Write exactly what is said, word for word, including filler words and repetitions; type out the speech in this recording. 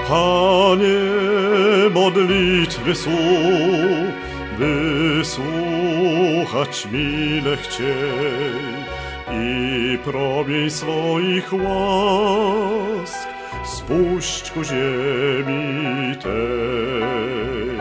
Panie, modlitwy są, wysłuchać mile chciej i promień swoich łask spuść ku ziemi tej.